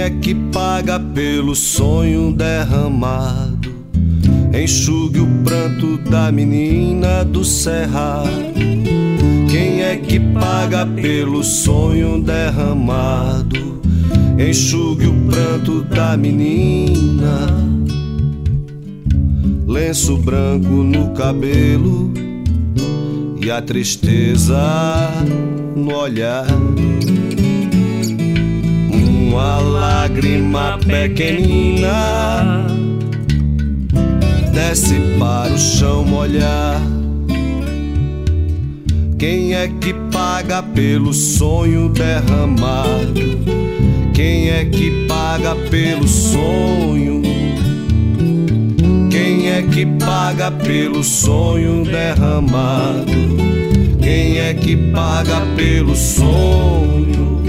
é que paga pelo sonho derramado? Enxugue o pranto da menina do cerrado. Quem é que paga pelo sonho derramado? Enxugue o pranto da menina. Lenço branco no cabelo e a tristeza no olhar. Uma lágrima pequenina desce para o chão molhar. Quem é que paga pelo sonho derramado? Quem é que paga pelo sonho? Quem é que paga pelo sonho derramado? Quem é que paga pelo sonho?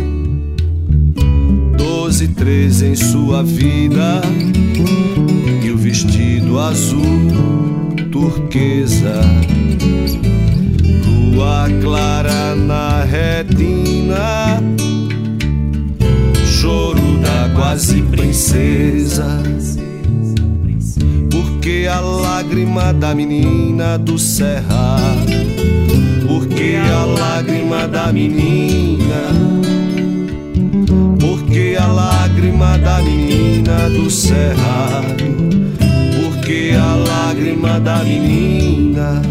12, 13 em sua vida e o vestido azul turquesa. Lua clara na retina, choro da quase princesa. Porque a lágrima da menina do cerrado? Porque a lágrima da menina? Porque a lágrima da menina do cerrado? Porque a lágrima da menina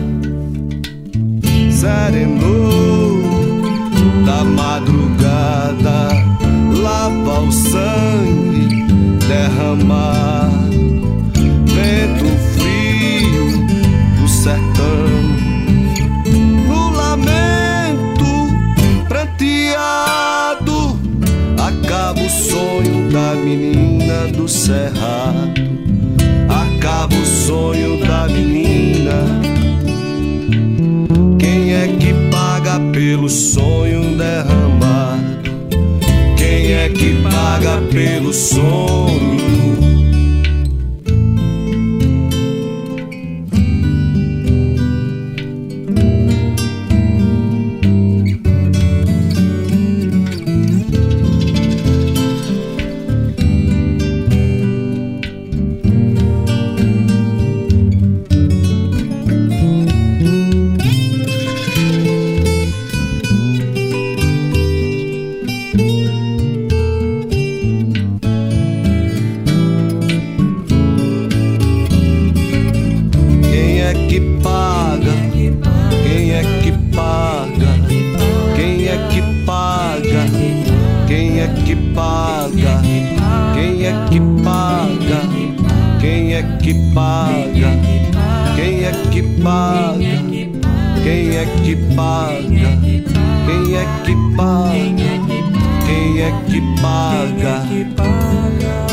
serenou da madrugada, lava o sangue derramado. Vento frio do sertão, no lamento pranteado, acaba o sonho da menina do cerrado. Acaba o sonho da menina. Quem é que paga pelo sonho derramado? Quem é que paga pelo sonho? Quem é que paga?